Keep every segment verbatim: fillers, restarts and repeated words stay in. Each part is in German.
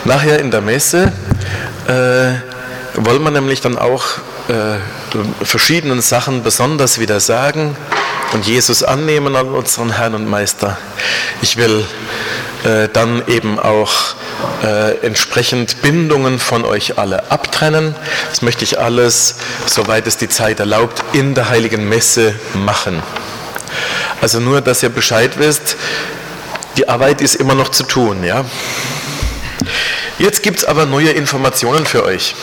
Nachher in der Messe äh, wollen wir nämlich dann auch äh, verschiedenen Sachen besonders wieder sagen und Jesus annehmen an unseren Herrn und Meister. Ich will äh, dann eben auch äh, entsprechend Bindungen von euch alle abtrennen. Das möchte ich alles, soweit es die Zeit erlaubt, in der Heiligen Messe machen. Also nur, dass ihr Bescheid wisst, die Arbeit ist immer noch zu tun, ja. Jetzt gibt es aber neue Informationen für euch.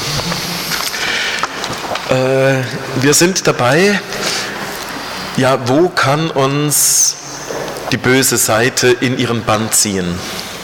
Äh, wir sind dabei, ja, wo kann uns die böse Seite in ihren Bann ziehen?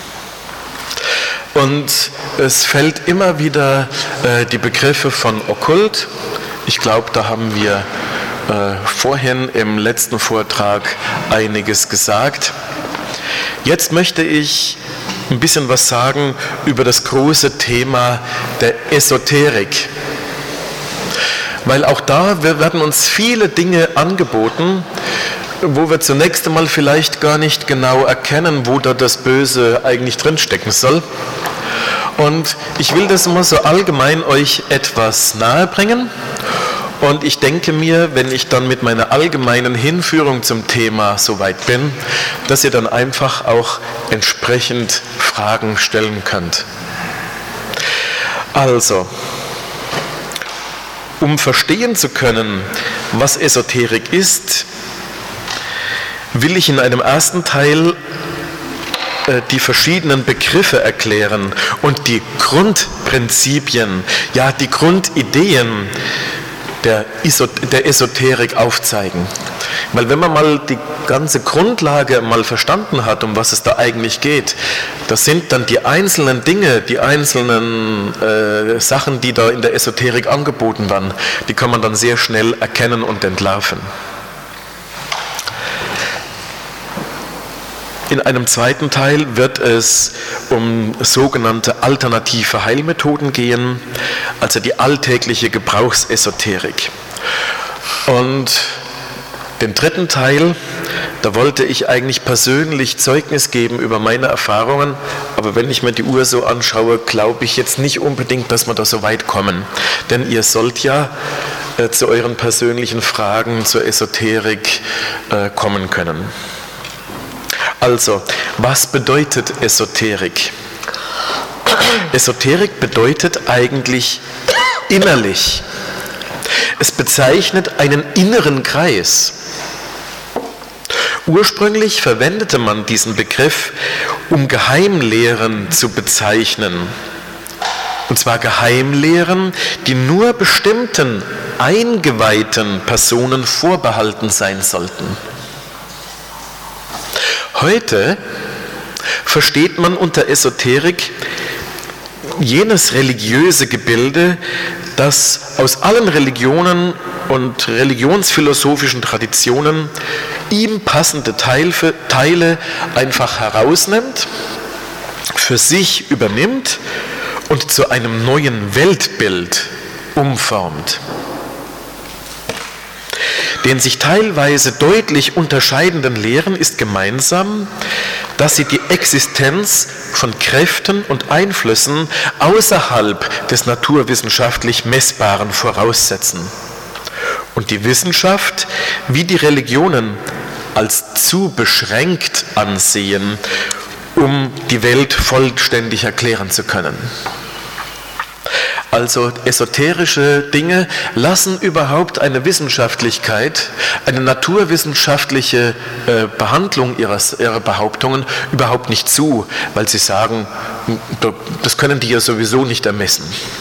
Und es fällt immer wieder äh, die Begriffe von Okkult. Ich glaube, da haben wir äh, vorhin im letzten Vortrag einiges gesagt. Jetzt möchte ich ein bisschen was sagen über das große Thema der Esoterik. Weil auch da werden uns viele Dinge angeboten, wo wir zunächst einmal vielleicht gar nicht genau erkennen, wo da das Böse eigentlich drinstecken soll. Und ich will das mal so allgemein euch etwas nahebringen. Und ich denke mir, wenn ich dann mit meiner allgemeinen Hinführung zum Thema soweit bin, dass ihr dann einfach auch entsprechend Fragen stellen könnt. Also, um verstehen zu können, was Esoterik ist, will ich in einem ersten Teil äh, die verschiedenen Begriffe erklären und die Grundprinzipien, ja die Grundideen der, Isot- der Esoterik aufzeigen. Weil wenn man mal die ganze Grundlage mal verstanden hat, um was es da eigentlich geht, das sind dann die einzelnen Dinge, die einzelnen äh, Sachen, die da in der Esoterik angeboten werden, die kann man dann sehr schnell erkennen und entlarven. In einem zweiten Teil wird es um sogenannte alternative Heilmethoden gehen, also die alltägliche Gebrauchsesoterik. Und den dritten Teil, da wollte ich eigentlich persönlich Zeugnis geben über meine Erfahrungen, aber wenn ich mir die Uhr so anschaue, glaube ich jetzt nicht unbedingt, dass wir da so weit kommen. Denn ihr sollt ja äh, zu euren persönlichen Fragen zur Esoterik äh, kommen können. Also, was bedeutet Esoterik? Esoterik bedeutet eigentlich innerlich. Es bezeichnet einen inneren Kreis. Ursprünglich verwendete man diesen Begriff, um Geheimlehren zu bezeichnen. Und zwar Geheimlehren, die nur bestimmten eingeweihten Personen vorbehalten sein sollten. Heute versteht man unter Esoterik jenes religiöse Gebilde, das aus allen Religionen und religionsphilosophischen Traditionen ihm passende Teile einfach herausnimmt, für sich übernimmt und zu einem neuen Weltbild umformt. Den sich teilweise deutlich unterscheidenden Lehren ist gemeinsam, dass sie die Existenz von Kräften und Einflüssen außerhalb des naturwissenschaftlich Messbaren voraussetzen und die Wissenschaft wie die Religionen als zu beschränkt ansehen, um die Welt vollständig erklären zu können. Also esoterische Dinge lassen überhaupt eine Wissenschaftlichkeit, eine naturwissenschaftliche äh, Behandlung ihrer, ihrer Behauptungen überhaupt nicht zu, weil sie sagen, das können die ja sowieso nicht ermessen.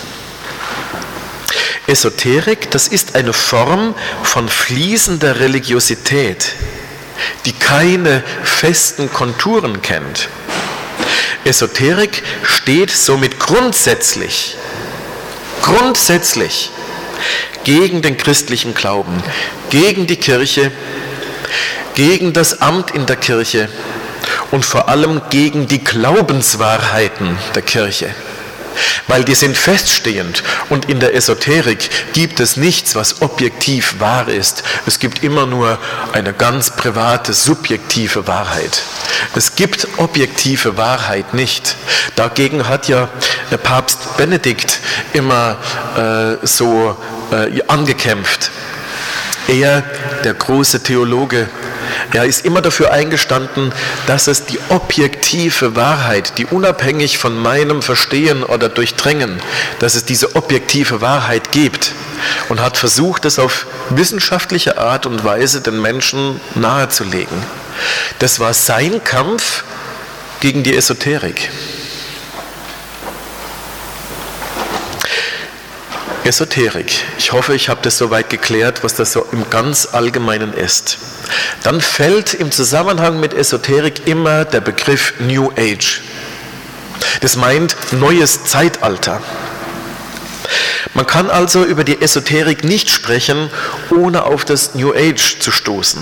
Esoterik, das ist eine Form von fließender Religiosität, die keine festen Konturen kennt. Esoterik steht somit grundsätzlich Grundsätzlich gegen den christlichen Glauben, gegen die Kirche, gegen das Amt in der Kirche und vor allem gegen die Glaubenswahrheiten der Kirche. weil die sind feststehend und in der Esoterik gibt es nichts, was objektiv wahr ist. Es gibt immer nur eine ganz private, subjektive Wahrheit. Es gibt objektive Wahrheit nicht. Dagegen hat ja Papst Benedikt immer äh, so äh, angekämpft. Er, der große Theologe, er ist immer dafür eingestanden, dass es die objektive Wahrheit, die unabhängig von meinem Verstehen oder Durchdringen, dass es diese objektive Wahrheit gibt und hat versucht, das auf wissenschaftliche Art und Weise den Menschen nahezulegen. Das war sein Kampf gegen die Esoterik. Esoterik. Ich hoffe, ich habe das soweit geklärt, was das so im ganz Allgemeinen ist. Dann fällt im Zusammenhang mit Esoterik immer der Begriff New Age. Das meint neues Zeitalter. Man kann also über die Esoterik nicht sprechen, ohne auf das New Age zu stoßen.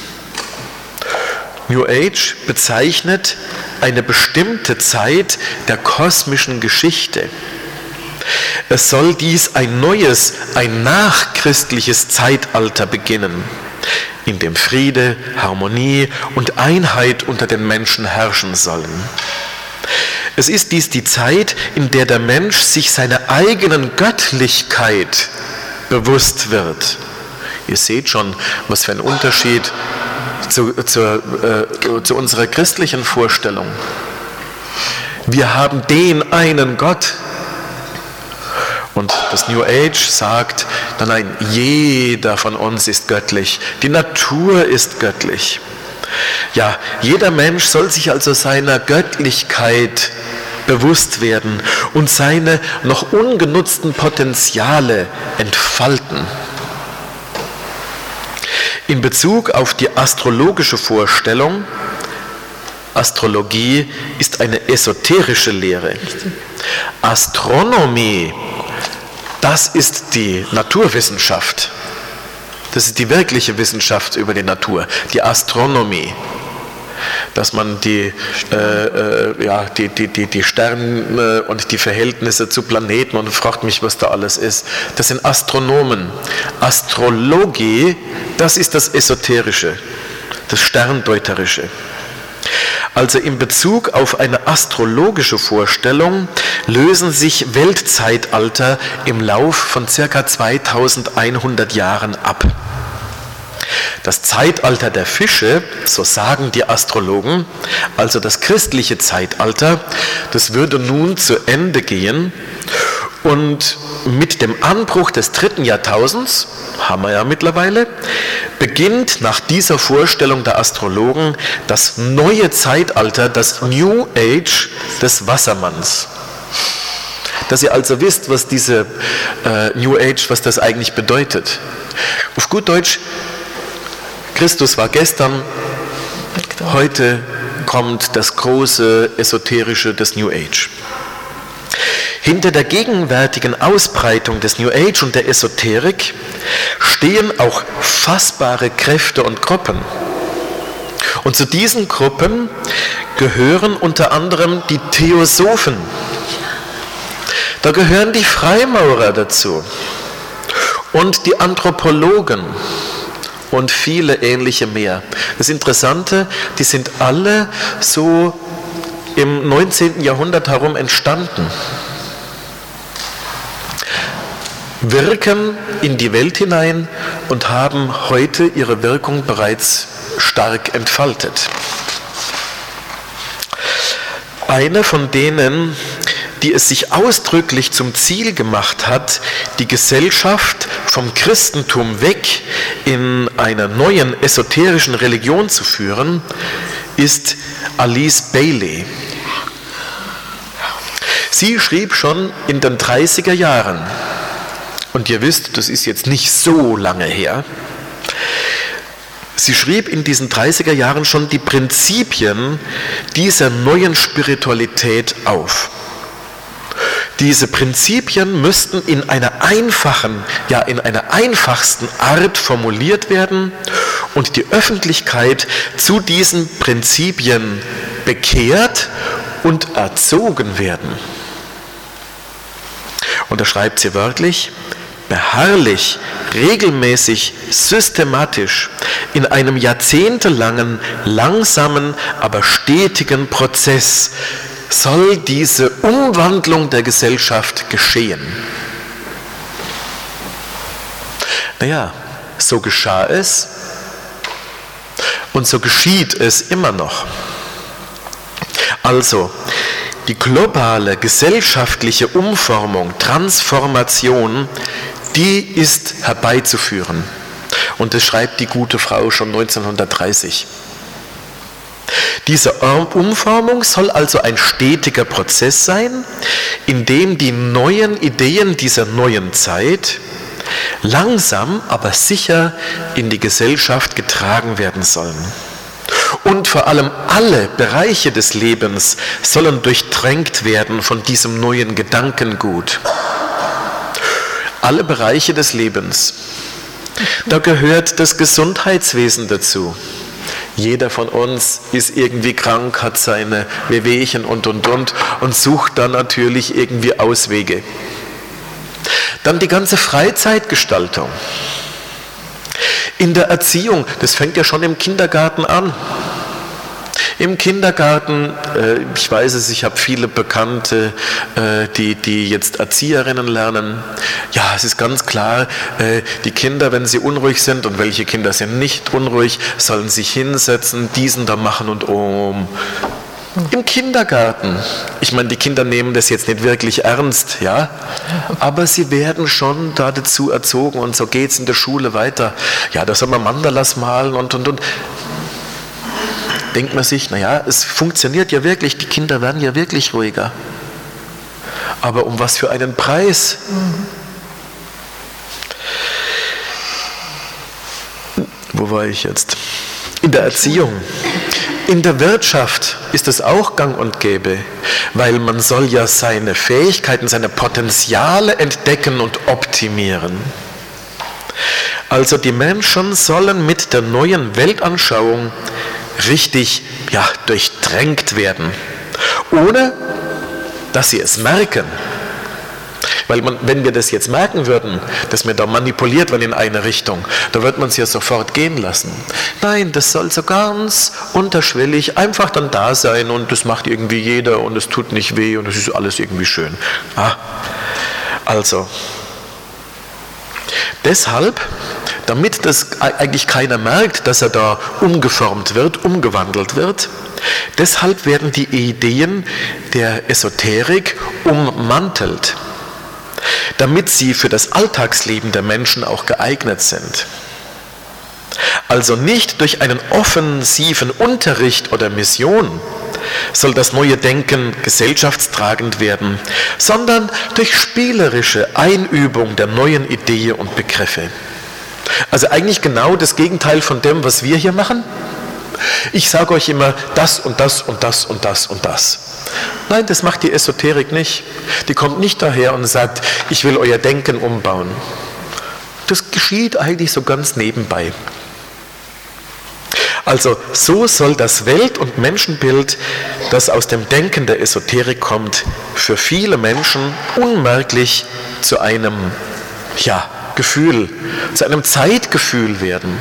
New Age bezeichnet eine bestimmte Zeit der kosmischen Geschichte. Es soll dies ein neues, ein nachchristliches Zeitalter beginnen, in dem Friede, Harmonie und Einheit unter den Menschen herrschen sollen. Es ist dies die Zeit, in der der Mensch sich seiner eigenen Göttlichkeit bewusst wird. Ihr seht schon, was für ein Unterschied zu, zu, äh, zu unserer christlichen Vorstellung. Wir haben den einen Gott. Und das New Age sagt, nein, nein, jeder von uns ist göttlich, die Natur ist göttlich. Ja, jeder Mensch soll sich also seiner Göttlichkeit bewusst werden und seine noch ungenutzten Potenziale entfalten. In Bezug auf die astrologische Vorstellung, Astrologie ist eine esoterische Lehre. Astronomie, das ist die Naturwissenschaft. Das ist die wirkliche Wissenschaft über die Natur, die Astronomie. Dass man die, äh, äh, ja, die, die, die, die Sterne und die Verhältnisse zu Planeten, und fragt mich, was da alles ist, das sind Astronomen. Astrologie, das ist das Esoterische, das Sterndeuterische. Also in Bezug auf eine astrologische Vorstellung lösen sich Weltzeitalter im Lauf von ca. zweitausendeinhundert Jahren ab. Das Zeitalter der Fische, so sagen die Astrologen, also das christliche Zeitalter, das würde nun zu Ende gehen und mit dem Anbruch des dritten Jahrtausends, haben wir ja mittlerweile, beginnt nach dieser Vorstellung der Astrologen das neue Zeitalter, das New Age des Wassermanns. Dass ihr also wisst, was diese äh, New Age, was das eigentlich bedeutet. Auf gut Deutsch, Christus war gestern, heute kommt das große Esoterische des New Age. Hinter der gegenwärtigen Ausbreitung des New Age und der Esoterik stehen auch fassbare Kräfte und Gruppen. Und zu diesen Gruppen gehören unter anderem die Theosophen. Da gehören die Freimaurer dazu und die Anthropologen und viele ähnliche mehr. Das Interessante, die sind alle so im neunzehnten Jahrhundert herum entstanden, wirken in die Welt hinein und haben heute ihre Wirkung bereits stark entfaltet. Eine von denen, die es sich ausdrücklich zum Ziel gemacht hat, die Gesellschaft vom Christentum weg in einer neuen esoterischen Religion zu führen, ist Alice Bailey. Sie schrieb schon in den dreißiger Jahren, und ihr wisst, das ist jetzt nicht so lange her, sie schrieb in diesen dreißiger Jahren schon die Prinzipien dieser neuen Spiritualität auf. Diese Prinzipien müssten in einer einfachen, ja in einer einfachsten Art formuliert werden und die Öffentlichkeit zu diesen Prinzipien bekehrt und erzogen werden. Und da schreibt sie wörtlich: beharrlich, regelmäßig, systematisch, in einem jahrzehntelangen, langsamen, aber stetigen Prozess soll diese Umwandlung der Gesellschaft geschehen. Naja, so geschah es und so geschieht es immer noch. Also, die globale gesellschaftliche Umformung, Transformation, die ist herbeizuführen. Und das schreibt die gute Frau schon neunzehnhundertdreißig. Diese Umformung soll also ein stetiger Prozess sein, in dem die neuen Ideen dieser neuen Zeit langsam, aber sicher in die Gesellschaft getragen werden sollen. Und vor allem alle Bereiche des Lebens sollen durchtränkt werden von diesem neuen Gedankengut. Alle Bereiche des Lebens. Da gehört das Gesundheitswesen dazu. Jeder von uns ist irgendwie krank, hat seine Wehwehchen und und und und sucht dann natürlich irgendwie Auswege. Dann die ganze Freizeitgestaltung. In der Erziehung, das fängt ja schon im Kindergarten an. Im Kindergarten, äh, ich weiß es, ich habe viele Bekannte, äh, die, die jetzt Erzieherinnen lernen. Ja, es ist ganz klar, äh, die Kinder, wenn sie unruhig sind, und welche Kinder sind nicht unruhig, sollen sich hinsetzen, diesen da machen und um. Im Kindergarten. Ich meine, die Kinder nehmen das jetzt nicht wirklich ernst, ja, aber sie werden schon da dazu erzogen und so geht es in der Schule weiter. Ja, da soll man Mandalas malen und und und. Denkt man sich, naja, es funktioniert ja wirklich, die Kinder werden ja wirklich ruhiger. Aber um was für einen Preis? Mhm. Wo war ich jetzt? In der Erziehung. In der Wirtschaft ist es auch gang und gäbe, weil man soll ja seine Fähigkeiten, seine Potenziale entdecken und optimieren. Also die Menschen sollen mit der neuen Weltanschauung richtig ja, durchtränkt werden, ohne dass sie es merken. Weil man, wenn wir das jetzt merken würden, dass wir da manipuliert werden in eine Richtung, da wird man es ja sofort gehen lassen. Nein, das soll so ganz unterschwellig einfach dann da sein und das macht irgendwie jeder und es tut nicht weh und es ist alles irgendwie schön. Ah, also, deshalb, damit das eigentlich keiner merkt, dass er da umgeformt wird, umgewandelt wird, deshalb werden die Ideen der Esoterik ummantelt, damit sie für das Alltagsleben der Menschen auch geeignet sind. Also nicht durch einen offensiven Unterricht oder Mission soll das neue Denken gesellschaftstragend werden, sondern durch spielerische Einübung der neuen Ideen und Begriffe. Also eigentlich genau das Gegenteil von dem, was wir hier machen. Ich sage euch immer das und das und das und das und das. Nein, das macht die Esoterik nicht. Die kommt nicht daher und sagt, ich will euer Denken umbauen. Das geschieht eigentlich so ganz nebenbei. Also so soll das Welt- und Menschenbild, das aus dem Denken der Esoterik kommt, für viele Menschen unmerklich zu einem ja, Gefühl, zu einem Zeitgefühl werden.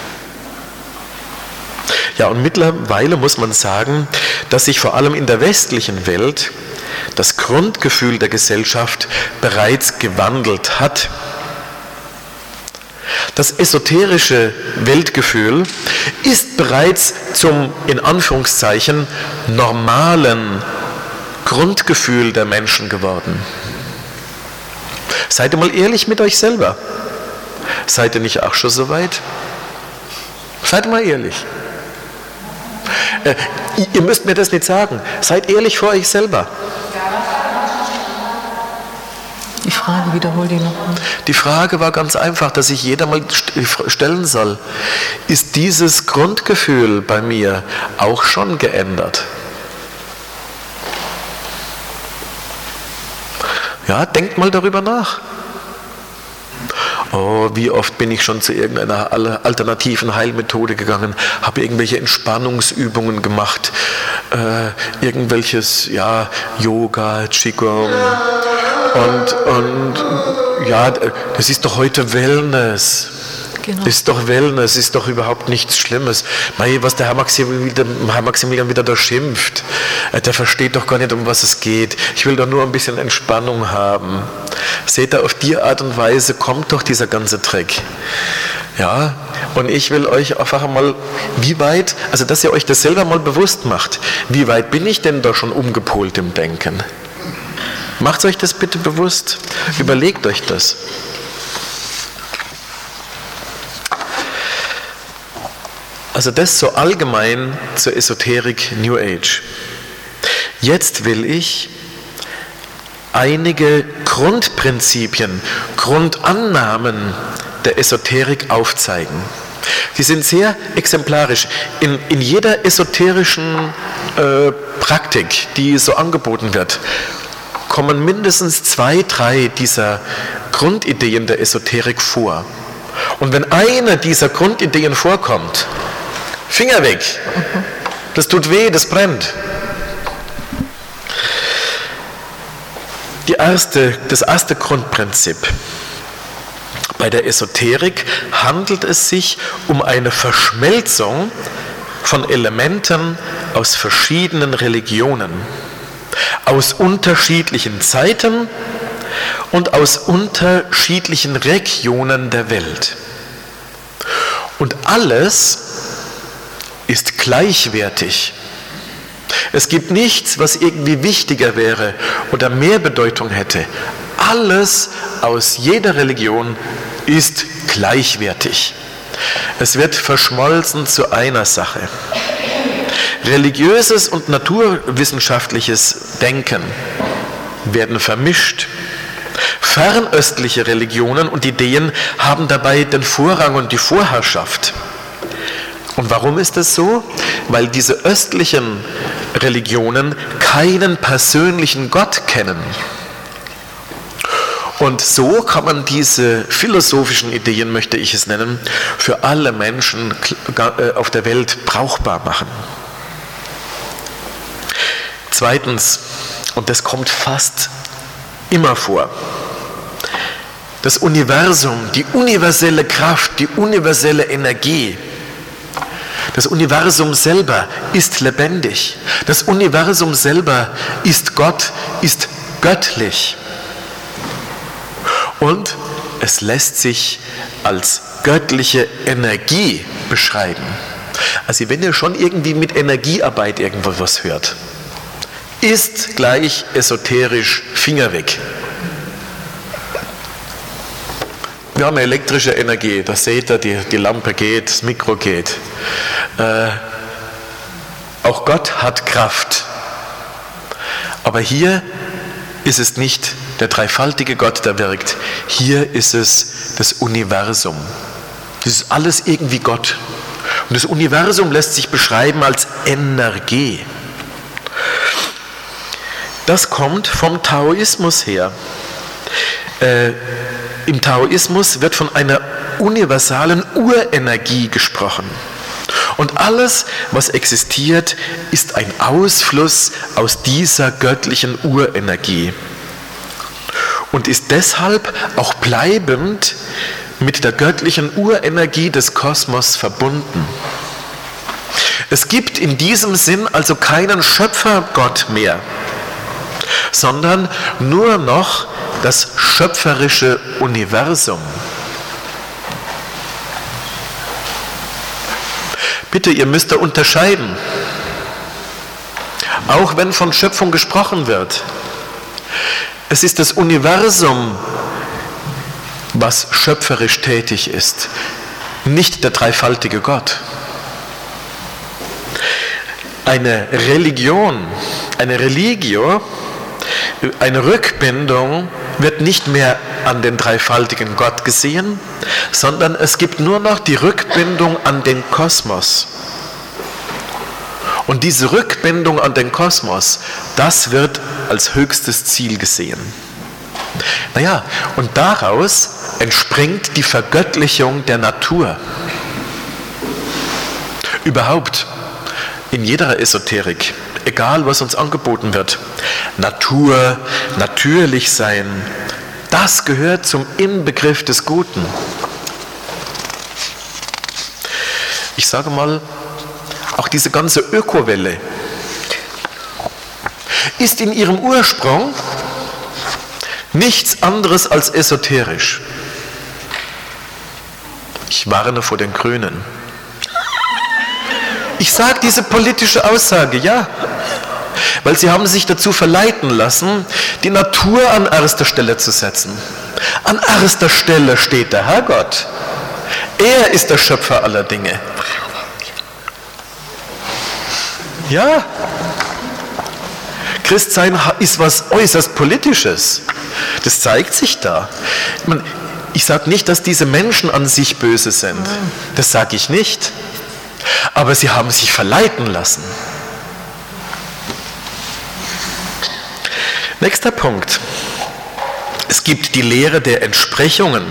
Ja, und mittlerweile muss man sagen, dass sich vor allem in der westlichen Welt das Grundgefühl der Gesellschaft bereits gewandelt hat. Das esoterische Weltgefühl ist bereits zum, in Anführungszeichen, normalen Grundgefühl der Menschen geworden. Seid ihr mal ehrlich mit euch selber. Seid ihr nicht auch schon so weit? Seid mal ehrlich. Äh, ihr müsst mir das nicht sagen. Seid ehrlich vor euch selber. Die Frage wiederhol die nochmal. Die Frage war ganz einfach, dass sich jeder mal stellen soll. Ist dieses Grundgefühl bei mir auch schon geändert? Ja, denkt mal darüber nach. Oh, wie oft bin ich schon zu irgendeiner alternativen Heilmethode gegangen, habe irgendwelche Entspannungsübungen gemacht, äh, irgendwelches, ja, Yoga, Qigong, Und, und ja, das ist doch heute Wellness. Genau. Ist doch Wellness, ist doch überhaupt nichts Schlimmes. Mei, was der Herr Maximilian wieder, Herr Maximilian wieder da schimpft, der versteht doch gar nicht, um was es geht. Ich will doch nur ein bisschen Entspannung haben. Seht ihr, auf die Art und Weise kommt doch dieser ganze Dreck. Ja, und ich will euch einfach mal, wie weit, also dass ihr euch das selber mal bewusst macht, wie weit bin ich denn da schon umgepolt im Denken? Macht euch das bitte bewusst, überlegt euch das. Also das so allgemein zur Esoterik New Age. Jetzt will ich einige Grundprinzipien, Grundannahmen der Esoterik aufzeigen. Die sind sehr exemplarisch. In, in jeder esoterischen äh, Praktik, die so angeboten wird, kommen mindestens zwei, drei dieser Grundideen der Esoterik vor. Und wenn eine dieser Grundideen vorkommt, Finger weg. Das tut weh, das brennt. Die erste, das erste Grundprinzip. Bei der Esoterik handelt es sich um eine Verschmelzung von Elementen aus verschiedenen Religionen, aus unterschiedlichen Zeiten und aus unterschiedlichen Regionen der Welt. Und alles ist gleichwertig. Es gibt nichts, was irgendwie wichtiger wäre oder mehr Bedeutung hätte. Alles aus jeder Religion ist gleichwertig. Es wird verschmolzen zu einer Sache. Religiöses und naturwissenschaftliches Denken werden vermischt. Fernöstliche Religionen und Ideen haben dabei den Vorrang und die Vorherrschaft. Und warum ist das so? Weil diese östlichen Religionen keinen persönlichen Gott kennen. Und so kann man diese philosophischen Ideen, möchte ich es nennen, für alle Menschen auf der Welt brauchbar machen. Zweitens, und das kommt fast immer vor, das Universum, die universelle Kraft, die universelle Energie. Das Universum selber ist lebendig. Das Universum selber ist Gott, ist göttlich. Und es lässt sich als göttliche Energie beschreiben. Also wenn ihr schon irgendwie mit Energiearbeit irgendwo was hört, ist gleich esoterisch, Finger weg. Wir haben elektrische Energie, da seht ihr, die, die Lampe geht, das Mikro geht. Äh, auch Gott hat Kraft. Aber hier ist es nicht der dreifaltige Gott, der wirkt. Hier ist es das Universum. Das ist alles irgendwie Gott. Und das Universum lässt sich beschreiben als Energie. Das kommt vom Taoismus her. Äh, Im Taoismus wird von einer universalen Urenergie gesprochen. Und alles, was existiert, ist ein Ausfluss aus dieser göttlichen Urenergie. Und ist deshalb auch bleibend mit der göttlichen Urenergie des Kosmos verbunden. Es gibt in diesem Sinn also keinen Schöpfergott mehr, sondern nur noch das schöpferische Universum. Bitte, ihr müsst da unterscheiden. Auch wenn von Schöpfung gesprochen wird. Es ist das Universum, was schöpferisch tätig ist, nicht der dreifaltige Gott. Eine Religion, eine Religio, eine Rückbindung wird nicht mehr an den dreifaltigen Gott gesehen, sondern es gibt nur noch die Rückbindung an den Kosmos. Und diese Rückbindung an den Kosmos, das wird als höchstes Ziel gesehen. Naja, und daraus entspringt die Vergöttlichung der Natur. Überhaupt, in jeder Esoterik egal was uns angeboten wird. Natur, natürlich sein, das gehört zum Inbegriff des Guten. Ich sage mal, auch diese ganze Ökowelle ist in ihrem Ursprung nichts anderes als esoterisch. Ich warne vor den Grünen. Ich sage diese politische Aussage, ja, weil sie haben sich dazu verleiten lassen, die Natur an erster Stelle zu setzen. An erster Stelle steht der Herrgott. Er ist der Schöpfer aller Dinge. Ja, Christsein ist was äußerst Politisches. Das zeigt sich da. Ich, meine, ich sage nicht, dass diese Menschen an sich böse sind. Das sage ich nicht. Aber sie haben sich verleiten lassen. Nächster Punkt. Es gibt die Lehre der Entsprechungen.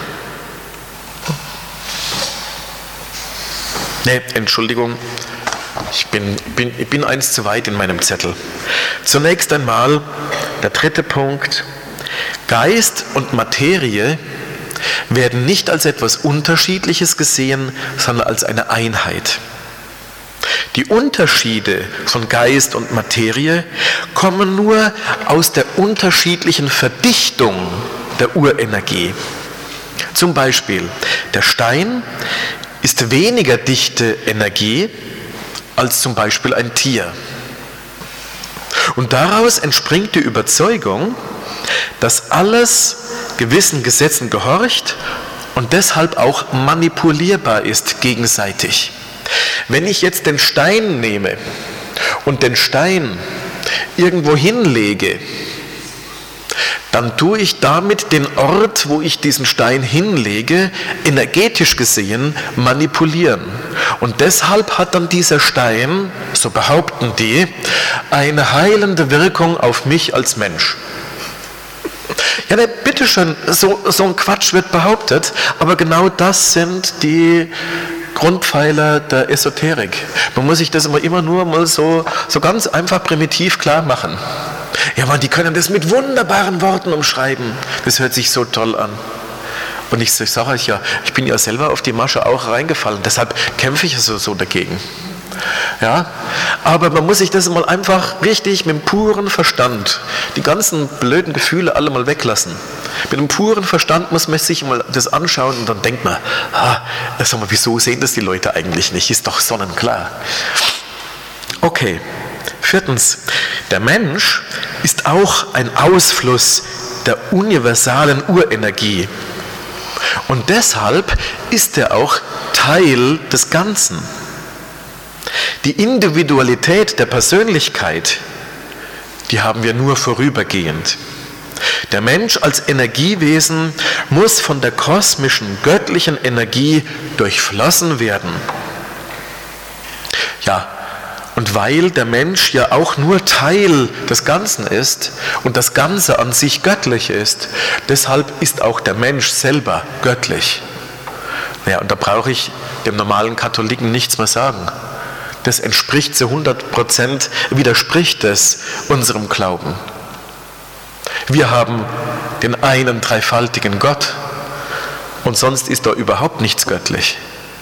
Ne, Entschuldigung. Ich bin, bin, ich bin eins zu weit in meinem Zettel. Zunächst einmal der dritte Punkt. Geist und Materie werden nicht als etwas Unterschiedliches gesehen, sondern als eine Einheit. Die Unterschiede von Geist und Materie kommen nur aus der unterschiedlichen Verdichtung der Urenergie. Zum Beispiel, der Stein ist weniger dichte Energie als zum Beispiel ein Tier. Und daraus entspringt die Überzeugung, dass alles gewissen Gesetzen gehorcht und deshalb auch manipulierbar ist gegenseitig. Wenn ich jetzt den Stein nehme und den Stein irgendwo hinlege, dann tue ich damit den Ort, wo ich diesen Stein hinlege, energetisch gesehen manipulieren. Und deshalb hat dann dieser Stein, so behaupten die, eine heilende Wirkung auf mich als Mensch. Ja, ne, bitteschön, so, so ein Quatsch wird behauptet, aber genau das sind die Grundpfeiler der Esoterik. Man muss sich das immer, immer nur mal so, so ganz einfach primitiv klar machen. Ja, man, die können das mit wunderbaren Worten umschreiben. Das hört sich so toll an. Und ich, ich sage euch ja, ich bin ja selber auf die Masche auch reingefallen. Deshalb kämpfe ich so, so dagegen. Ja, aber man muss sich das mal einfach richtig mit dem puren Verstand, die ganzen blöden Gefühle alle mal weglassen. Mit dem puren Verstand muss man sich mal das anschauen und dann denkt man, ah, sag mal, wieso sehen das die Leute eigentlich nicht? Ist doch sonnenklar. Okay, viertens, der Mensch ist auch ein Ausfluss der universalen Urenergie. Und deshalb ist er auch Teil des Ganzen. Die Individualität der Persönlichkeit, die haben wir nur vorübergehend. Der Mensch als Energiewesen muss von der kosmischen, göttlichen Energie durchflossen werden. Ja, und weil der Mensch ja auch nur Teil des Ganzen ist und das Ganze an sich göttlich ist, deshalb ist auch der Mensch selber göttlich. Ja, und da brauche ich dem normalen Katholiken nichts mehr sagen. Das entspricht zu hundert Prozent, widerspricht es unserem Glauben. Wir haben den einen dreifaltigen Gott und sonst ist da überhaupt nichts göttlich.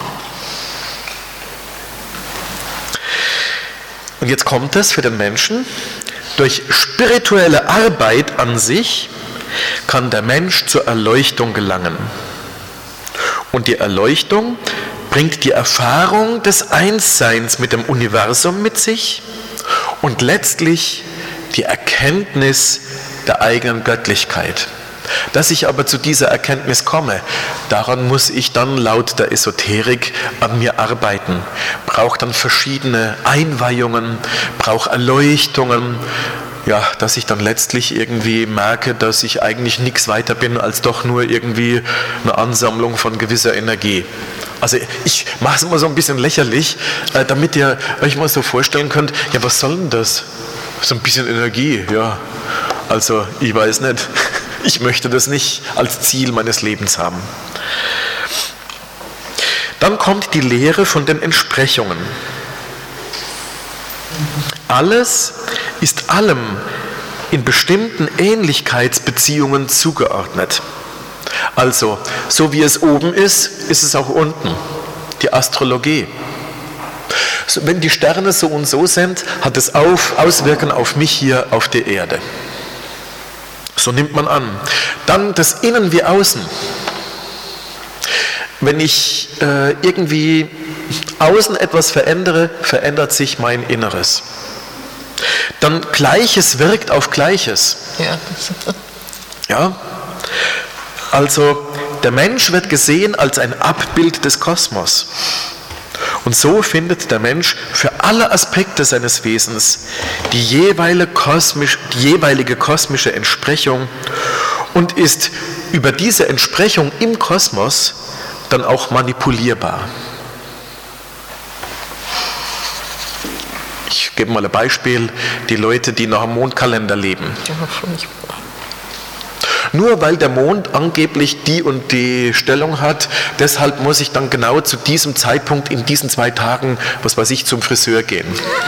Und jetzt kommt es für den Menschen, durch spirituelle Arbeit an sich kann der Mensch zur Erleuchtung gelangen. Und die Erleuchtung bringt die Erfahrung des Einsseins mit dem Universum mit sich und letztlich die Erkenntnis der eigenen Göttlichkeit. Dass ich aber zu dieser Erkenntnis komme, daran muss ich dann laut der Esoterik an mir arbeiten. Brauche dann verschiedene Einweihungen, brauche Erleuchtungen, ja, dass ich dann letztlich irgendwie merke, dass ich eigentlich nichts weiter bin als doch nur irgendwie eine Ansammlung von gewisser Energie. Also ich mache es immer so ein bisschen lächerlich, damit ihr euch mal so vorstellen könnt, ja, was soll denn das? So ein bisschen Energie, ja. Also ich weiß nicht, ich möchte das nicht als Ziel meines Lebens haben. Dann kommt die Lehre von den Entsprechungen. Alles ist allem in bestimmten Ähnlichkeitsbeziehungen zugeordnet. Also, so wie es oben ist, ist es auch unten. Die Astrologie. So, wenn die Sterne so und so sind, hat es auf, Auswirkungen auf mich hier auf der Erde. So nimmt man an. Dann das Innen wie Außen. Wenn ich äh, irgendwie außen etwas verändere, verändert sich mein Inneres. Dann Gleiches wirkt auf Gleiches. Ja. Ja? Also der Mensch wird gesehen als ein Abbild des Kosmos. Und so findet der Mensch für alle Aspekte seines Wesens die jeweilige, kosmisch, die jeweilige kosmische Entsprechung und ist über diese Entsprechung im Kosmos dann auch manipulierbar. Ich gebe mal ein Beispiel, die Leute, die nach dem Mondkalender leben. Ja, furchtbar. Nur weil der Mond angeblich die und die Stellung hat, deshalb muss ich dann genau zu diesem Zeitpunkt in diesen zwei Tagen, was weiß ich, zum Friseur gehen.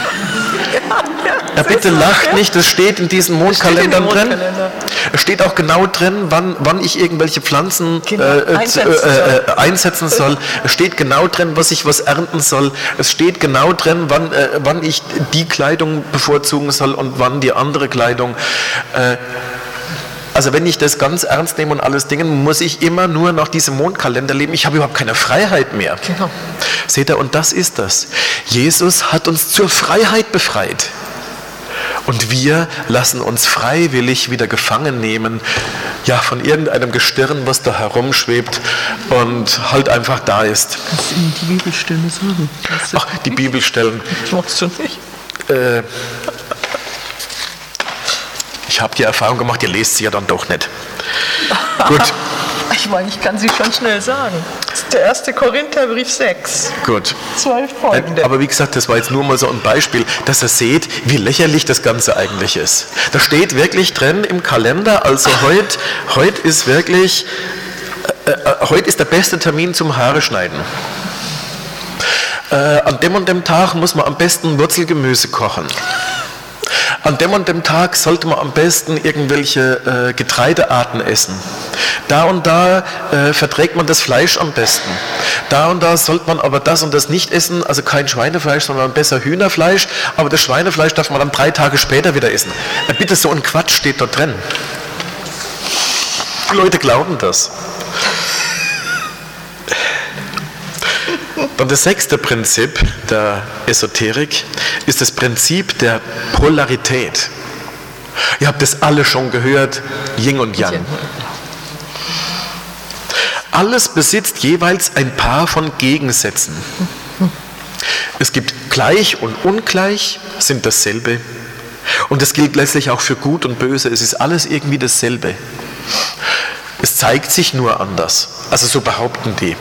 Ja, bitte lacht nicht, das steht in diesen Mondkalendern drin. Es steht auch genau drin, wann, wann ich irgendwelche Pflanzen genau, äh, einsetzen, äh, äh, einsetzen soll. Es steht genau drin, was ich was ernten soll. Es steht genau drin, wann, äh, wann ich die Kleidung bevorzugen soll und wann die andere Kleidung. Äh, Also wenn ich das ganz ernst nehme und alles Dinge, muss ich immer nur nach diesem Mondkalender leben. Ich habe überhaupt keine Freiheit mehr. Genau. Seht ihr, und das ist das. Jesus hat uns zur Freiheit befreit. Und wir lassen uns freiwillig wieder gefangen nehmen, ja, von irgendeinem Gestirn, was da herumschwebt und halt einfach da ist. Kannst du Ihnen die Bibelstellen sagen? Ach, die Bibelstellen. Machst du nicht? Äh, Ich habe die Erfahrung gemacht, ihr lest sie ja dann doch nicht. Gut. Ich meine, ich kann sie schon schnell sagen. Das ist der erste Korintherbrief sechs. Gut. Zwölf folgende. Aber wie gesagt, das war jetzt nur mal so ein Beispiel, dass ihr seht, wie lächerlich das Ganze eigentlich ist. Da steht wirklich drin im Kalender, also heute heut ist wirklich, äh, äh, heute ist der beste Termin zum Haare schneiden. Äh, an dem und dem Tag muss man am besten Wurzelgemüse kochen. An dem und dem Tag sollte man am besten irgendwelche äh, Getreidearten essen. Da und da äh, verträgt man das Fleisch am besten. Da und da sollte man aber das und das nicht essen, also kein Schweinefleisch, sondern besser Hühnerfleisch. Aber das Schweinefleisch darf man dann drei Tage später wieder essen. Äh, bitte, so ein Quatsch steht dort drin. Die Leute glauben das. Dann das sechste Prinzip der Esoterik ist das Prinzip der Polarität. Ihr habt das alle schon gehört, Yin und Yang. Alles besitzt jeweils ein Paar von Gegensätzen. Es gibt gleich und ungleich, sind dasselbe. Und das gilt letztlich auch für Gut und Böse. Es ist alles irgendwie dasselbe. Es zeigt sich nur anders. Also so behaupten die.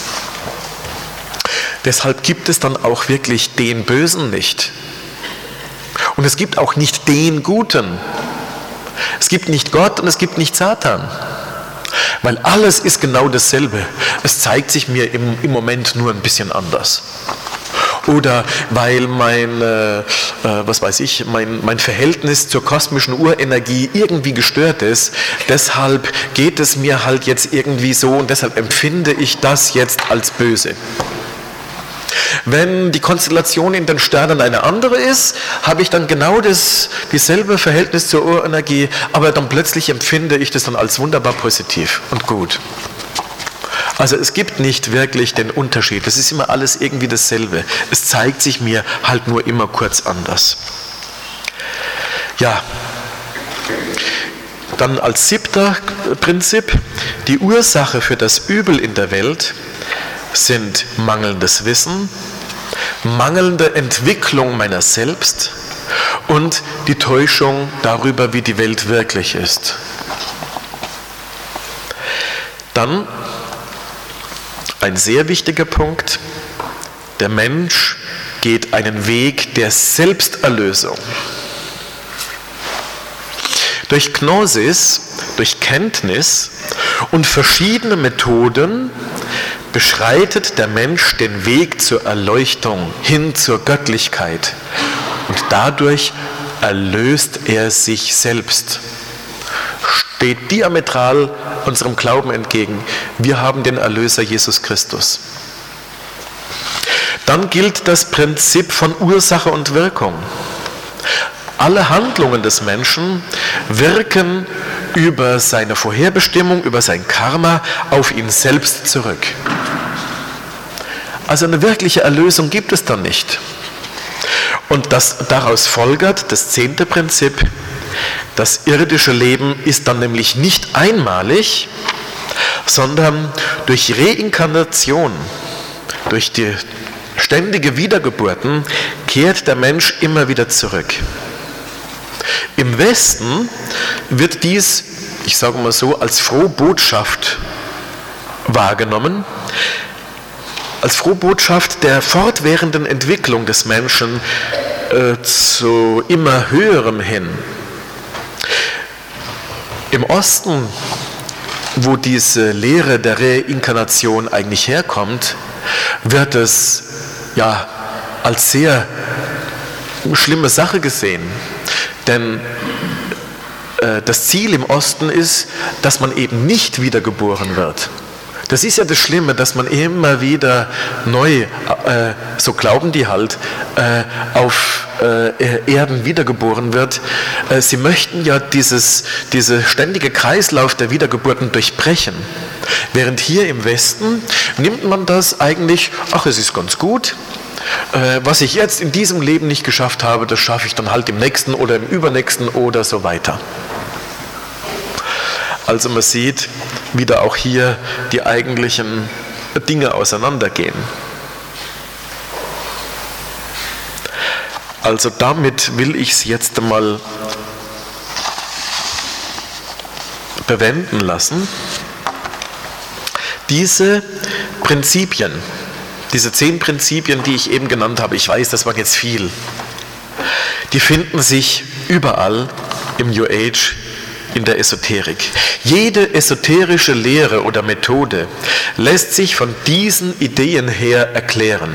Deshalb gibt es dann auch wirklich den Bösen nicht. Und es gibt auch nicht den Guten. Es gibt nicht Gott und es gibt nicht Satan. Weil alles ist genau dasselbe. Es zeigt sich mir im, im Moment nur ein bisschen anders. Oder weil mein, äh, was weiß ich, mein, mein Verhältnis zur kosmischen Urenergie irgendwie gestört ist, deshalb geht es mir halt jetzt irgendwie so und deshalb empfinde ich das jetzt als böse. Wenn die Konstellation in den Sternen eine andere ist, habe ich dann genau das, dieselbe Verhältnis zur Urenergie, aber dann plötzlich empfinde ich das dann als wunderbar positiv und gut. Also es gibt nicht wirklich den Unterschied, es ist immer alles irgendwie dasselbe. Es zeigt sich mir halt nur immer kurz anders. Ja, dann als siebter Prinzip, die Ursache für das Übel in der Welt sind mangelndes Wissen, mangelnde Entwicklung meiner selbst und die Täuschung darüber, wie die Welt wirklich ist. Dann ein sehr wichtiger Punkt, der Mensch geht einen Weg der Selbsterlösung. Durch Gnosis, durch Kenntnis und verschiedene Methoden beschreitet der Mensch den Weg zur Erleuchtung hin zur Göttlichkeit und dadurch erlöst er sich selbst. Steht diametral unserem Glauben entgegen. Wir haben den Erlöser Jesus Christus. Dann gilt das Prinzip von Ursache und Wirkung. Alle Handlungen des Menschen wirken über seine Vorherbestimmung, über sein Karma auf ihn selbst zurück. Also eine wirkliche Erlösung gibt es dann nicht. Und das daraus folgert das zehnte Prinzip: Das irdische Leben ist dann nämlich nicht einmalig, sondern durch Reinkarnation, durch die ständige Wiedergeburten kehrt der Mensch immer wieder zurück. Im Westen wird dies, ich sage mal so, als frohe Botschaft wahrgenommen, als frohe Botschaft der fortwährenden Entwicklung des Menschen äh, zu immer höherem hin. Im Osten, wo diese Lehre der Reinkarnation eigentlich herkommt, wird es ja als sehr schlimme Sache gesehen. Denn äh, das Ziel im Osten ist, dass man eben nicht wiedergeboren wird. Das ist ja das Schlimme, dass man immer wieder neu, äh, so glauben die halt, äh, auf äh, Erden wiedergeboren wird. Äh, sie möchten ja dieses, diese ständige Kreislauf der Wiedergeburten durchbrechen. Während hier im Westen nimmt man das eigentlich, ach, es ist ganz gut. Äh, was ich jetzt in diesem Leben nicht geschafft habe, das schaffe ich dann halt im nächsten oder im übernächsten oder so weiter. Also man sieht, wie da auch hier die eigentlichen Dinge auseinandergehen. Also damit will ich es jetzt einmal bewenden lassen. Diese Prinzipien, diese zehn Prinzipien, die ich eben genannt habe, ich weiß, das waren jetzt viel, die finden sich überall im New Age, in der Esoterik. Jede esoterische Lehre oder Methode lässt sich von diesen Ideen her erklären.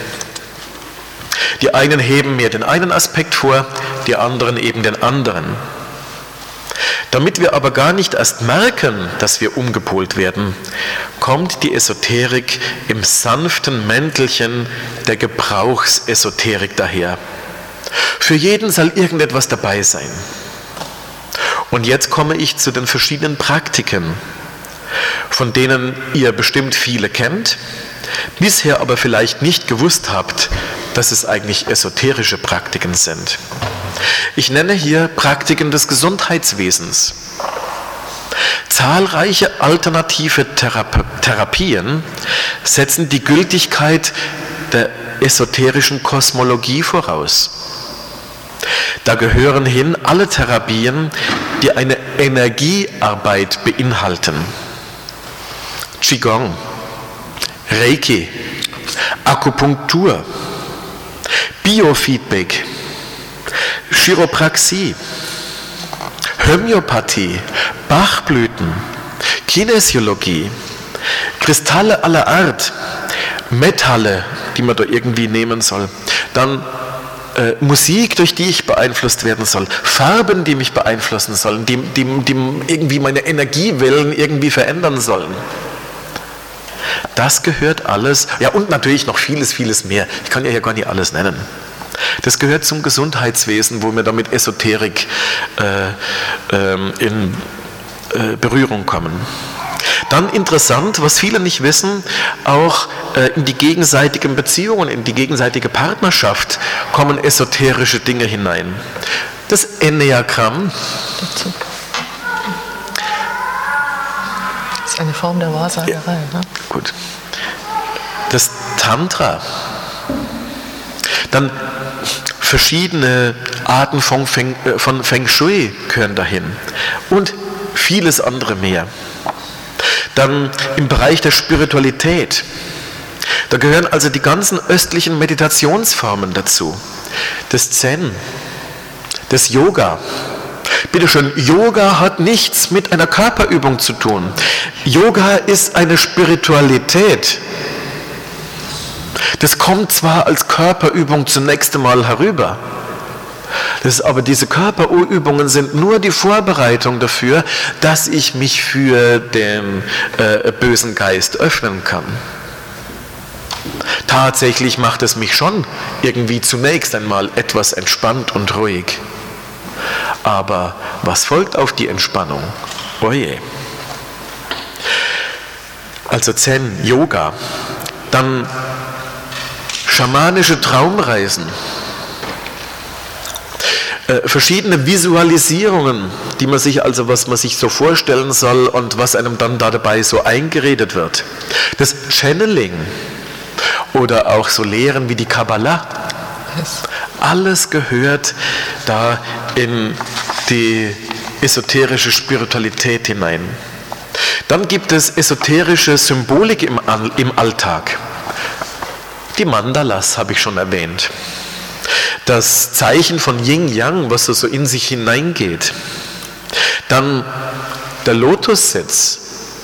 Die einen heben mehr den einen Aspekt vor, die anderen eben den anderen. Damit wir aber gar nicht erst merken, dass wir umgepolt werden, kommt die Esoterik im sanften Mäntelchen der Gebrauchsesoterik daher. Für jeden soll irgendetwas dabei sein. Und jetzt komme ich zu den verschiedenen Praktiken, von denen ihr bestimmt viele kennt, bisher aber vielleicht nicht gewusst habt, dass es eigentlich esoterische Praktiken sind. Ich nenne hier Praktiken des Gesundheitswesens. Zahlreiche alternative Thera- Therapien setzen die Gültigkeit der esoterischen Kosmologie voraus. Da gehören hin alle Therapien, die eine Energiearbeit beinhalten. Qigong, Reiki, Akupunktur, Biofeedback, Chiropraxie, Homöopathie, Bachblüten, Kinesiologie, Kristalle aller Art, Metalle, die man da irgendwie nehmen soll, dann Äh, Musik, durch die ich beeinflusst werden soll, Farben, die mich beeinflussen sollen, die, die, die irgendwie meine Energiewellen irgendwie verändern sollen. Das gehört alles, ja, und natürlich noch vieles, vieles mehr. Ich kann ja hier gar nicht alles nennen. Das gehört zum Gesundheitswesen, wo wir da mit Esoterik äh, äh, in äh, Berührung kommen. Dann interessant, was viele nicht wissen, auch äh, in die gegenseitigen Beziehungen, in die gegenseitige Partnerschaft kommen esoterische Dinge hinein. Das Enneagramm. Das ist eine Form der Wahrsagerei. Ja, ne? Gut. Das Tantra. Dann verschiedene Arten von Feng, äh, von Feng Shui gehören dahin und vieles andere mehr. Dann im Bereich der Spiritualität, da gehören also die ganzen östlichen Meditationsformen dazu. Das Zen, das Yoga. Bitte schön, Yoga hat nichts mit einer Körperübung zu tun. Yoga ist eine Spiritualität. Das kommt zwar als Körperübung zunächst einmal herüber, Das, aber diese Körperübungen sind nur die Vorbereitung dafür, dass ich mich für den äh, bösen Geist öffnen kann. Tatsächlich macht es mich schon irgendwie zunächst einmal etwas entspannt und ruhig. Aber was folgt auf die Entspannung? Oje. Also Zen, Yoga, dann schamanische Traumreisen, äh, verschiedene Visualisierungen, die man sich also, was man sich so vorstellen soll und was einem dann da dabei so eingeredet wird. Das Channeling oder auch so Lehren wie die Kabbalah, alles gehört da in die esoterische Spiritualität hinein. Dann gibt es esoterische Symbolik im, im Alltag. Die Mandalas habe ich schon erwähnt. Das Zeichen von Yin-Yang, was so in sich hineingeht. Dann der Lotussitz.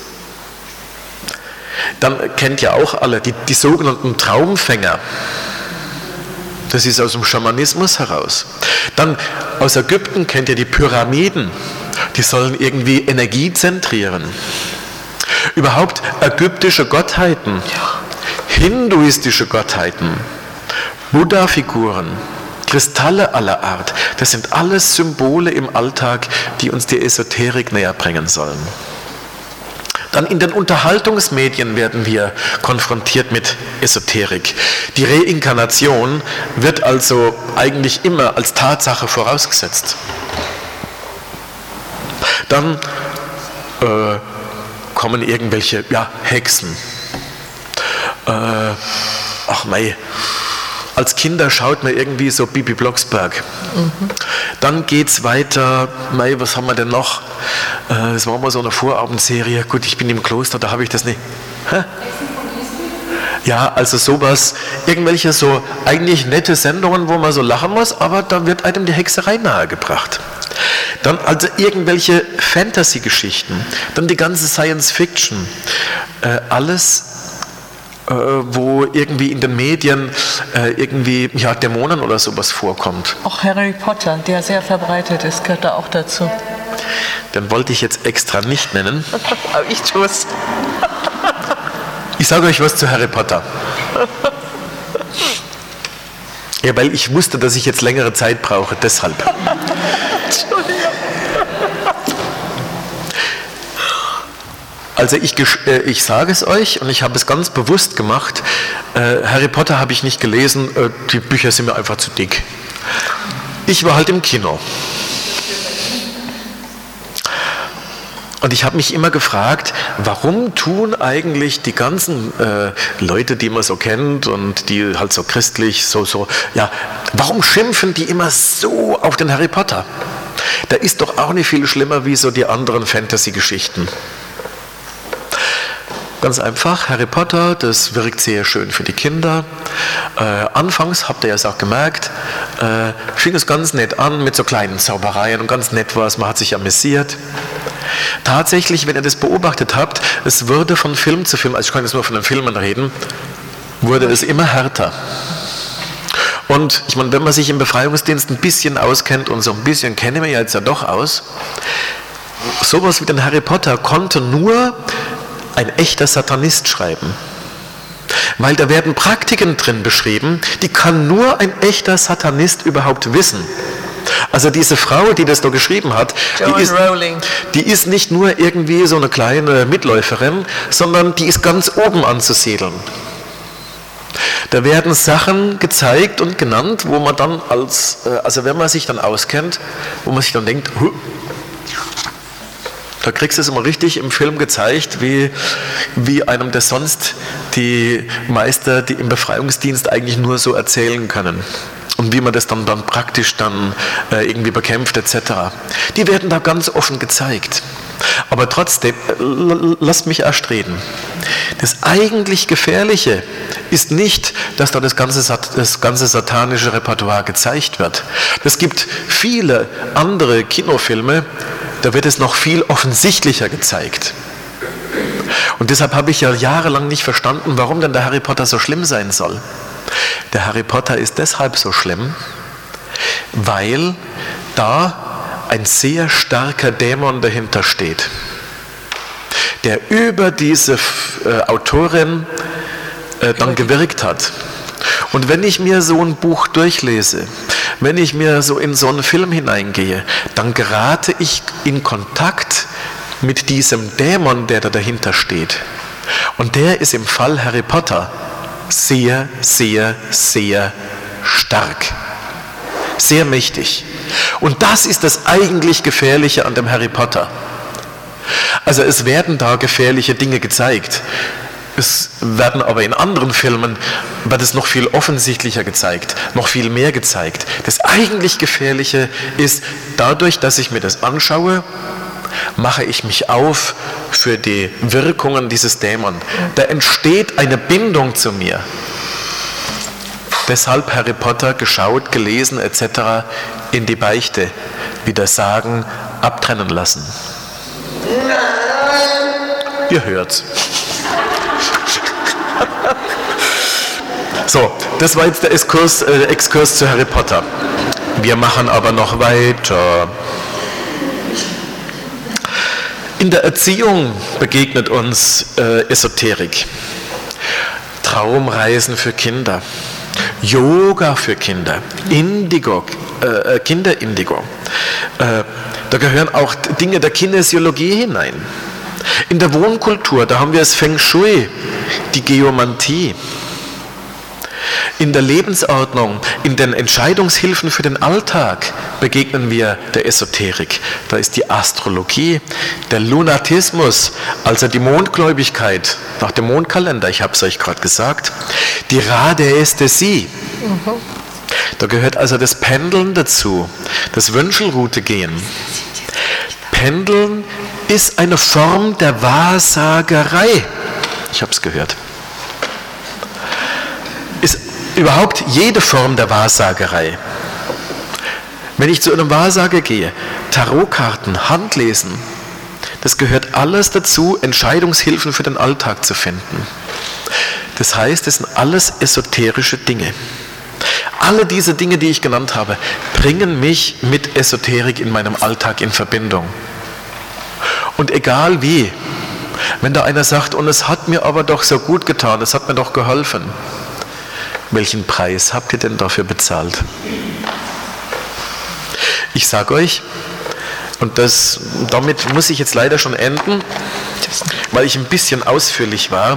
Dann kennt ja auch alle die, die sogenannten Traumfänger. Das ist aus dem Schamanismus heraus. Dann aus Ägypten kennt ihr die Pyramiden. Die sollen irgendwie Energie zentrieren. Überhaupt ägyptische Gottheiten, hinduistische Gottheiten, Buddha-Figuren, Kristalle aller Art. Das sind alles Symbole im Alltag, die uns die Esoterik näher bringen sollen. Dann in den Unterhaltungsmedien werden wir konfrontiert mit Esoterik. Die Reinkarnation wird also eigentlich immer als Tatsache vorausgesetzt. Dann äh, kommen irgendwelche ja, Hexen. Äh, ach mei, als Kinder schaut man irgendwie so Bibi Blocksberg. Mhm. Dann geht es weiter, mei, was haben wir denn noch? Äh, das war mal so eine Vorabendserie. Gut, ich bin im Kloster, da habe ich das nicht. Hä? Ja, also sowas, irgendwelche so eigentlich nette Sendungen, wo man so lachen muss, aber da wird einem die Hexerei nahegebracht. Dann also irgendwelche Fantasy-Geschichten, dann die ganze Science-Fiction, äh, alles, äh, wo irgendwie in den Medien äh, irgendwie ja, Dämonen oder sowas vorkommt. Auch Harry Potter, der sehr verbreitet ist, gehört da auch dazu. Den wollte ich jetzt extra nicht nennen. Aber ich tue es. Ich sage euch was zu Harry Potter. Ja, weil ich wusste, dass ich jetzt längere Zeit brauche, deshalb. Also ich, äh, ich sage es euch und ich habe es ganz bewusst gemacht. Äh, Harry Potter habe ich nicht gelesen, äh, die Bücher sind mir einfach zu dick. Ich war halt im Kino. Und ich habe mich immer gefragt, warum tun eigentlich die ganzen äh, Leute, die man so kennt und die halt so christlich, so, so, ja, warum schimpfen die immer so auf den Harry Potter? Da ist doch auch nicht viel schlimmer wie so die anderen Fantasy-Geschichten. Ganz einfach, Harry Potter, das wirkt sehr schön für die Kinder. Äh, anfangs, habt ihr ja auch gemerkt, äh, fing es ganz nett an mit so kleinen Zaubereien und ganz nett was, man hat sich amüsiert. Tatsächlich, wenn ihr das beobachtet habt, es wurde von Film zu Film, also ich kann jetzt nur von den Filmen reden, wurde es immer härter. Und ich meine, wenn man sich im Befreiungsdienst ein bisschen auskennt, und so ein bisschen kennen wir ja jetzt ja doch aus, sowas wie den Harry Potter konnte nur ein echter Satanist schreiben. Weil da werden Praktiken drin beschrieben, die kann nur ein echter Satanist überhaupt wissen. Also diese Frau, die das da geschrieben hat, die ist, die ist nicht nur irgendwie so eine kleine Mitläuferin, sondern die ist ganz oben anzusiedeln. Da werden Sachen gezeigt und genannt, wo man dann als, also wenn man sich dann auskennt, wo man sich dann denkt, huh, da kriegst du es immer richtig im Film gezeigt, wie, wie einem das sonst die Meister, die im Befreiungsdienst eigentlich nur so erzählen können. Und wie man das dann, dann praktisch dann äh, irgendwie bekämpft et cetera. Die werden da ganz offen gezeigt. Aber trotzdem, äh, lasst mich erst reden. Das eigentlich Gefährliche ist nicht, dass da das ganze, das ganze satanische Repertoire gezeigt wird. Es gibt viele andere Kinofilme, da wird es noch viel offensichtlicher gezeigt. Und deshalb habe ich ja jahrelang nicht verstanden, warum denn der Harry Potter so schlimm sein soll. Der Harry Potter ist deshalb so schlimm, Weil da ein sehr starker Dämon dahinter steht, der über diese äh, Autorin äh, dann gewirkt hat. Und wenn ich mir so ein Buch durchlese, wenn ich mir so in so einen Film hineingehe, dann gerate ich in Kontakt mit diesem Dämon, der da dahinter steht. Und der ist im Fall Harry Potter sehr, sehr, sehr stark. Sehr mächtig. Und das ist das eigentlich Gefährliche an dem Harry Potter. Also es werden da gefährliche Dinge gezeigt. Es werden aber in anderen Filmen, wird es noch viel offensichtlicher gezeigt, noch viel mehr gezeigt. Das eigentlich Gefährliche ist, dadurch, dass ich mir das anschaue, mache ich mich auf für die Wirkungen dieses Dämon. Da entsteht eine Bindung zu mir. Deshalb Harry Potter geschaut, gelesen et cetera in die Beichte wieder sagen, abtrennen lassen. Ihr hört's. So, das war jetzt der Exkurs, äh, Exkurs zu Harry Potter. Wir machen aber noch weiter. In der Erziehung begegnet uns äh, Esoterik. Traumreisen für Kinder. Yoga für Kinder. Indigo, äh, Kinder-Indigo. Äh, da gehören auch Dinge der Kinesiologie hinein. In der Wohnkultur, da haben wir das Feng Shui, die Geomantie. In der Lebensordnung, in den Entscheidungshilfen für den Alltag begegnen wir der Esoterik. Da ist die Astrologie, der Lunatismus, also die Mondgläubigkeit nach dem Mondkalender, ich habe es euch gerade gesagt, die Radiästhesie. Mhm. Da gehört also das Pendeln dazu, das Wünschelroute-Gehen. Pendeln ist eine Form der Wahrsagerei. Ich habe es gehört. Ist überhaupt jede Form der Wahrsagerei. Wenn ich zu einem Wahrsager gehe, Tarotkarten, Handlesen, das gehört alles dazu, Entscheidungshilfen für den Alltag zu finden. Das heißt, das sind alles esoterische Dinge. Alle diese Dinge, die ich genannt habe, bringen mich mit Esoterik in meinem Alltag in Verbindung. Und egal wie, wenn da einer sagt, und es hat mir aber doch so gut getan, es hat mir doch geholfen, welchen Preis habt ihr denn dafür bezahlt? Ich sage euch, und das, damit muss ich jetzt leider schon enden, weil ich ein bisschen ausführlich war.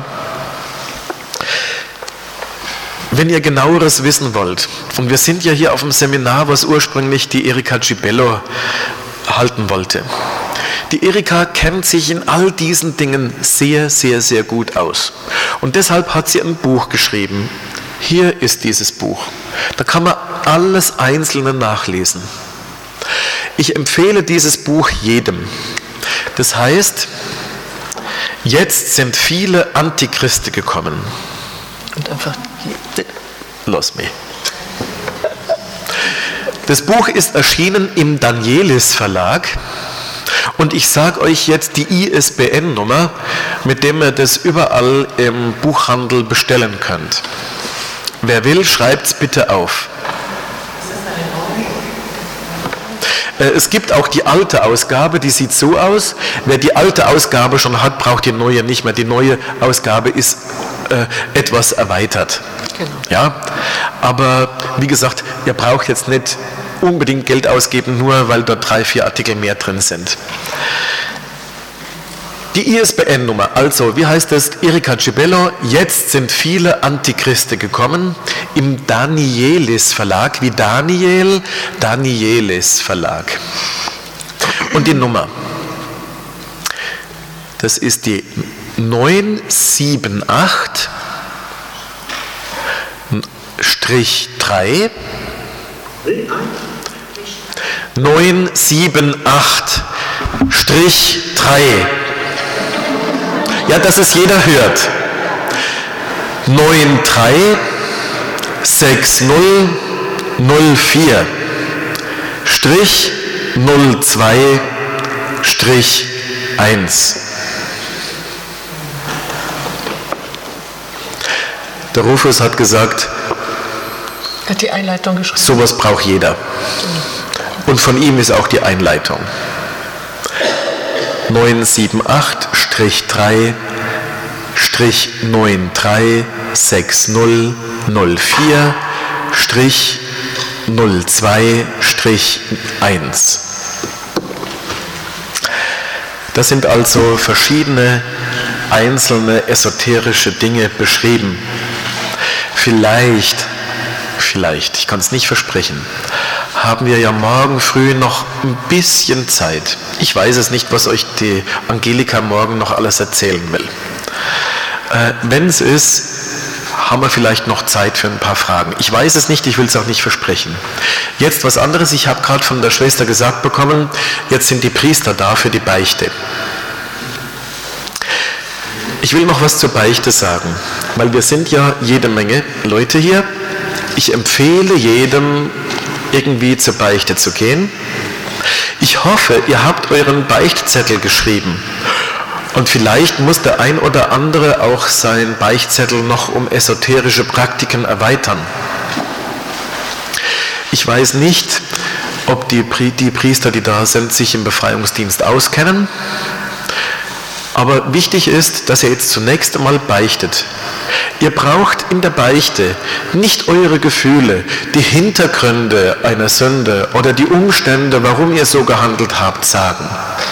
Wenn ihr genaueres wissen wollt, und wir sind ja hier auf dem Seminar, was ursprünglich die Erika Gibello halten wollte. Die Erika kennt sich in all diesen Dingen sehr, sehr, sehr gut aus. Und deshalb hat sie ein Buch geschrieben. Hier ist dieses Buch. Da kann man alles Einzelne nachlesen. Ich empfehle dieses Buch jedem. Das heißt, jetzt sind viele Antichristen gekommen. Und einfach Los mich. Das Buch ist erschienen im Danielis Verlag. Und ich sage euch jetzt die I S B N-Nummer, mit dem ihr das überall im Buchhandel bestellen könnt. Wer will, schreibt es bitte auf. Es gibt auch die alte Ausgabe, die sieht so aus. Wer die alte Ausgabe schon hat, braucht die neue nicht mehr. Die neue Ausgabe ist äh, etwas erweitert. Genau. Ja? Aber wie gesagt, ihr braucht jetzt nicht unbedingt Geld ausgeben, nur weil dort drei, vier Artikel mehr drin sind. Die I S B N-Nummer, also, wie heißt das? Erika Gibello, jetzt sind viele Antichristen gekommen, im Danielis Verlag, wie Daniel, Danielis Verlag. Und die Nummer, das ist die neun sieben acht drei neun sieben acht drei. Ja, dass es jeder hört. neun drei sechs null null vier null zwei eins. Der Rufus hat gesagt, Hat die Einleitung geschrieben. Sowas braucht jeder. Und von ihm ist auch die Einleitung. neun sieben acht drei neun drei sechs null null vier null zwei eins. Das sind also verschiedene einzelne esoterische Dinge beschrieben. Vielleicht, vielleicht, ich kann es nicht versprechen, haben wir ja morgen früh noch ein bisschen Zeit. Ich weiß es nicht, was euch die Angelika morgen noch alles erzählen will. Äh, wenn es ist, haben wir vielleicht noch Zeit für ein paar Fragen. Ich weiß es nicht, ich will es auch nicht versprechen. Jetzt was anderes, ich habe gerade von der Schwester gesagt bekommen, jetzt sind die Priester da für die Beichte. Ich will noch was zur Beichte sagen, weil wir sind ja jede Menge Leute hier. Ich empfehle jedem, irgendwie zur Beichte zu gehen. Ich hoffe, ihr habt euren Beichtzettel geschrieben. Und vielleicht muss der ein oder andere auch seinen Beichtzettel noch um esoterische Praktiken erweitern. Ich weiß nicht, ob die, die Priester, die da sind, sich im Befreiungsdienst auskennen. Aber wichtig ist, dass ihr jetzt zunächst einmal beichtet. Ihr braucht in der Beichte nicht eure Gefühle, die Hintergründe einer Sünde oder die Umstände, warum ihr so gehandelt habt, sagen.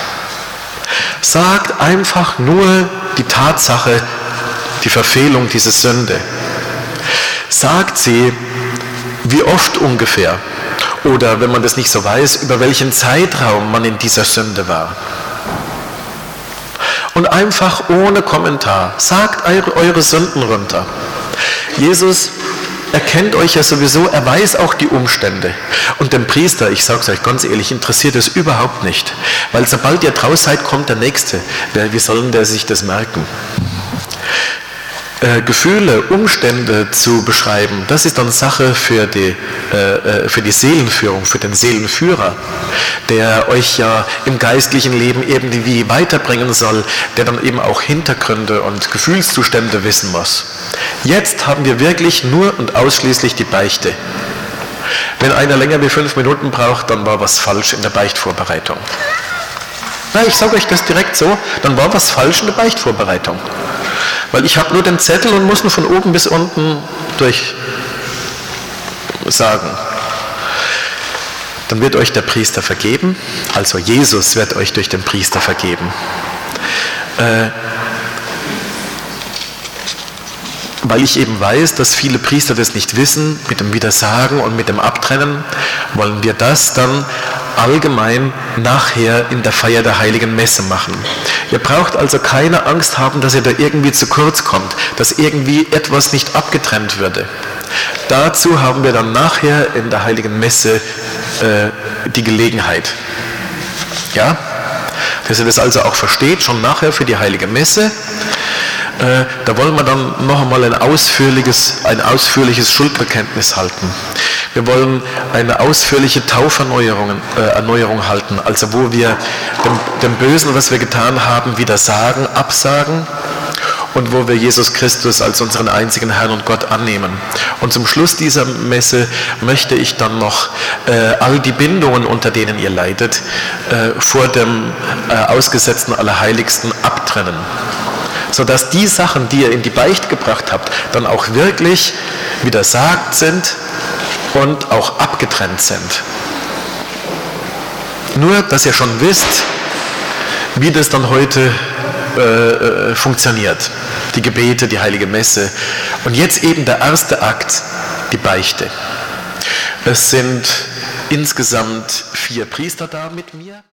Sagt einfach nur die Tatsache, die Verfehlung dieser Sünde. Sagt sie, wie oft ungefähr, oder wenn man das nicht so weiß, über welchen Zeitraum man in dieser Sünde war. Und einfach ohne Kommentar, sagt eure, eure Sünden runter. Jesus erkennt euch ja sowieso, er weiß auch die Umstände. Und dem Priester, ich sage es euch ganz ehrlich, interessiert es überhaupt nicht. Weil sobald ihr draus seid, kommt der Nächste. Wie soll der sich das merken? Äh, Gefühle, Umstände zu beschreiben, das ist dann Sache für die, äh, für die Seelenführung, für den Seelenführer, der euch ja im geistlichen Leben irgendwie weiterbringen soll, der dann eben auch Hintergründe und Gefühlszustände wissen muss. Jetzt haben wir wirklich nur und ausschließlich die Beichte. Wenn einer länger wie fünf Minuten braucht, dann war was falsch in der Beichtvorbereitung. Na, ich sage euch das direkt so, dann war was falsch in der Beichtvorbereitung. Weil ich habe nur den Zettel und muss nur von oben bis unten durch sagen. Dann wird euch der Priester vergeben, also Jesus wird euch durch den Priester vergeben. Äh, weil ich eben weiß, dass viele Priester das nicht wissen, mit dem Widersagen und mit dem Abtrennen, wollen wir das dann allgemein nachher in der Feier der Heiligen Messe machen. Ihr braucht also keine Angst haben, dass ihr da irgendwie zu kurz kommt, dass irgendwie etwas nicht abgetrennt würde. Dazu haben wir dann nachher in der Heiligen Messe äh, die Gelegenheit. Ja? Dass ihr das also auch versteht, schon nachher für die Heilige Messe. Äh, da wollen wir dann noch einmal ein ausführliches, ein ausführliches Schuldbekenntnis halten. Wir wollen eine ausführliche Tauferneuerung äh, Erneuerung halten, also wo wir dem, dem Bösen, was wir getan haben, wieder sagen, absagen und wo wir Jesus Christus als unseren einzigen Herrn und Gott annehmen. Und zum Schluss dieser Messe möchte ich dann noch äh, all die Bindungen, unter denen ihr leidet, äh, vor dem äh, ausgesetzten Allerheiligsten abtrennen. Sodass die Sachen, die ihr in die Beichte gebracht habt, dann auch wirklich widersagt sind und auch abgetrennt sind. Nur, dass ihr schon wisst, wie das dann heute äh, funktioniert. Die Gebete, die Heilige Messe. Und jetzt eben der erste Akt, die Beichte. Es sind insgesamt vier Priester da mit mir.